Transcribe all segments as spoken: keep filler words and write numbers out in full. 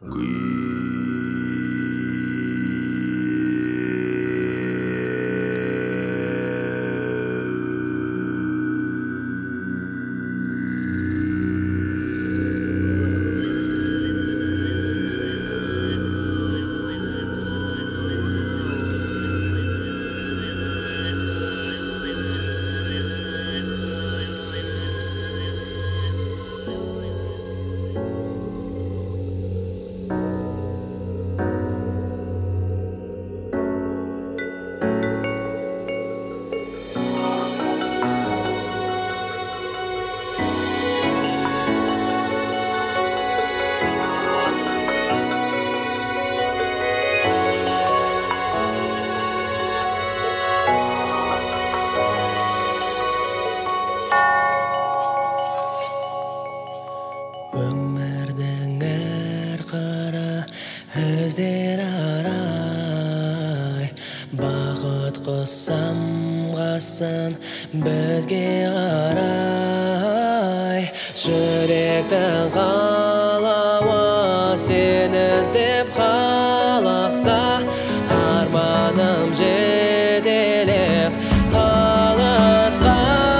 Өмірдің әр қыры іздер арай, бақыт құсам қасын бізге қарай. Жүректің қалауы сені іздеп қалақта, арманым жетелеп алысқа.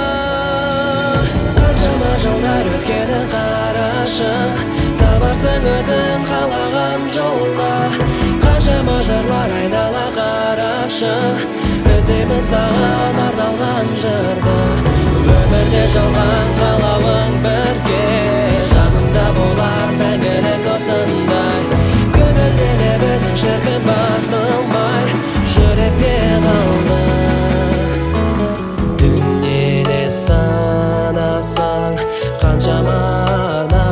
Қаншама жылдар өткенін қарашы, табарсың өзің қалаған жолда. Қаншама жырлар айнала қарашы, іздеймін саған арналған жырды. Өмірде жалған қалауың бірге, жанымда болар мәңгілік досындай. Көңілдене біздің шіркін басылмай, жүректе қалды. Дүниеде санасаң қаншама арна,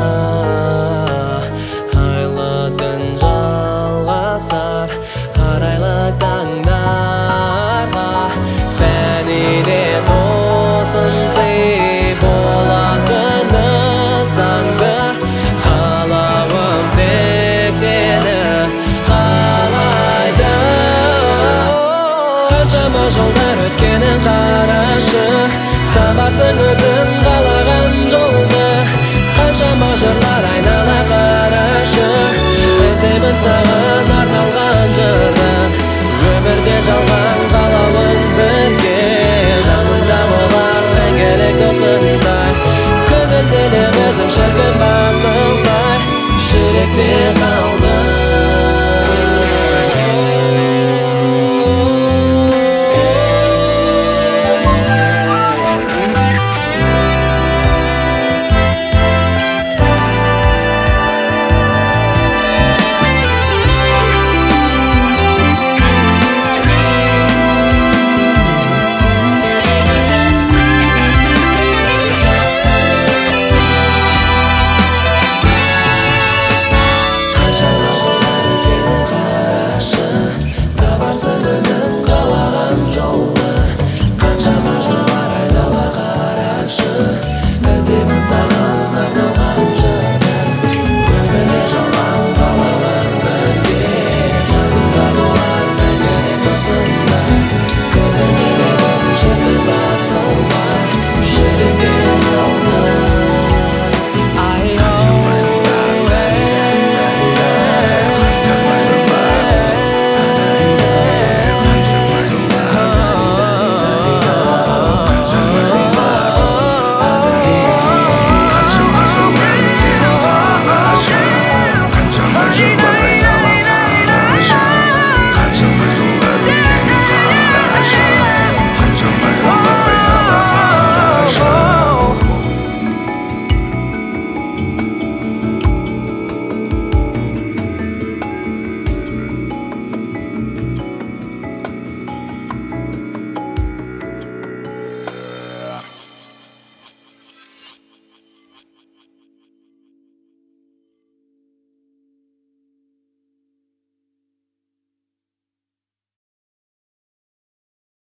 айлы түн жалғасар арайлы таңдарға. Фәниде тосынсый болатыны заңды, қалауым тек сені қалайды. Қаншама жылдар өткенін қарашы, табасың өзің қалаған жолды. Қаншама жырлар айнала қарашы, іздеймін саған арналған жырды. Өмірде жалған қалауың бірге, жанымда болар мәңгілік досындай. Көңілденіп өзім шіркін басылмай, жүректе қал.